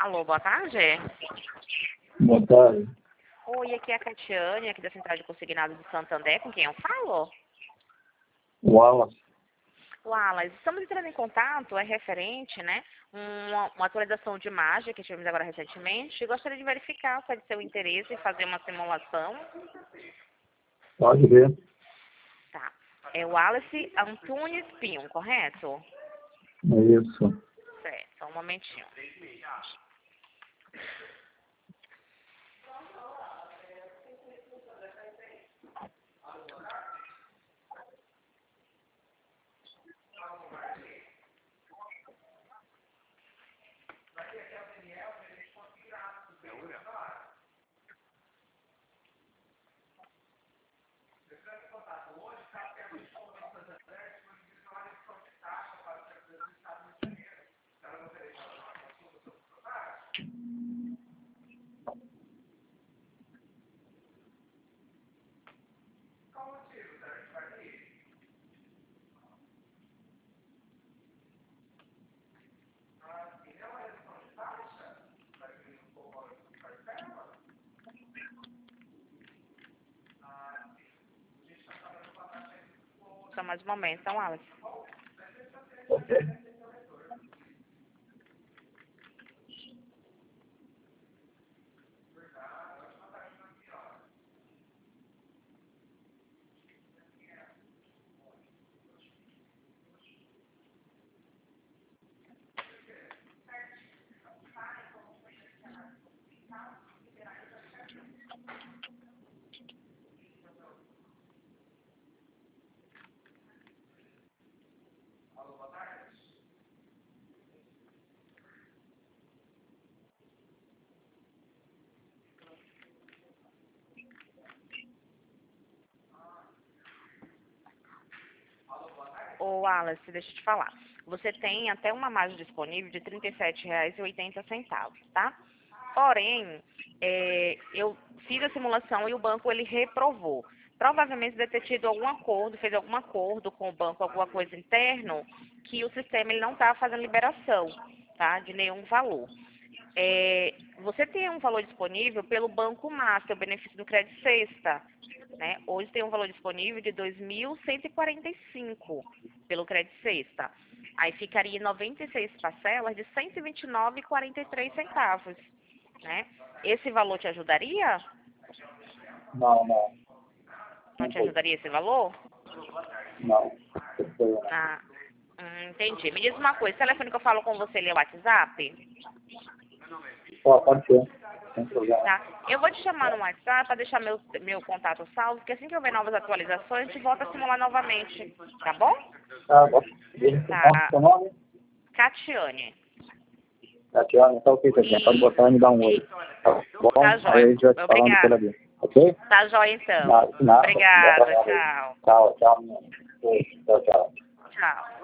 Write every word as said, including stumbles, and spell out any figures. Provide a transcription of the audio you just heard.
Alô, boa tarde. Boa tarde. Oi, aqui é a Catiane, aqui da Central de Consignados de Santander, com quem eu falo? Wallace. Wallace, estamos entrando em contato, é referente, né, uma, uma atualização de imagem que tivemos agora recentemente, e gostaria de verificar se é de seu interesse em fazer uma simulação. Pode ver. Tá. É o Wallace Antunes Pinho, correto? É isso. Certo, só um momentinho. Só mais um momento, então, Wallace. Ok. Ô, Wallace, deixa eu te falar. Você tem até uma margem disponível de trinta e sete reais e oitenta centavos, tá? Porém, é, eu fiz a simulação e o banco ele reprovou. Provavelmente deve ter tido algum acordo, fez algum acordo com o banco, alguma coisa interno, que o sistema ele não está fazendo liberação, tá? De nenhum valor. É, você tem um valor disponível pelo Banco Master, o benefício do crédito sexta, né? Hoje tem um valor disponível de dois mil cento e quarenta e cinco pelo crédito sexta. Aí ficaria em noventa e seis parcelas de cento e vinte e nove reais e quarenta e três centavos, né? Esse valor te ajudaria? Não, não. Não te ajudaria esse valor? Não. Ah, hum, entendi. Me diz uma coisa, o telefone que eu falo com você ele é o WhatsApp? Ó, pode ser. Sem problema. Tá? Eu vou te chamar no WhatsApp para deixar meu, meu contato salvo, porque assim que houver novas atualizações, a gente volta a simular novamente, tá bom? Tá bom. Qual Tá. é o seu nome? Catiane. Tatiana, tá ok, Tatiana. Pode botar e me dar um oi. Tá bom? Tá Aí jóia. a gente vai se falando Obrigada. pela ali. Ok? Tá jóia, então. Nada, nada. Obrigada. Boa tarde. Tchau. Tchau, tchau. Tchau, tchau. Tchau.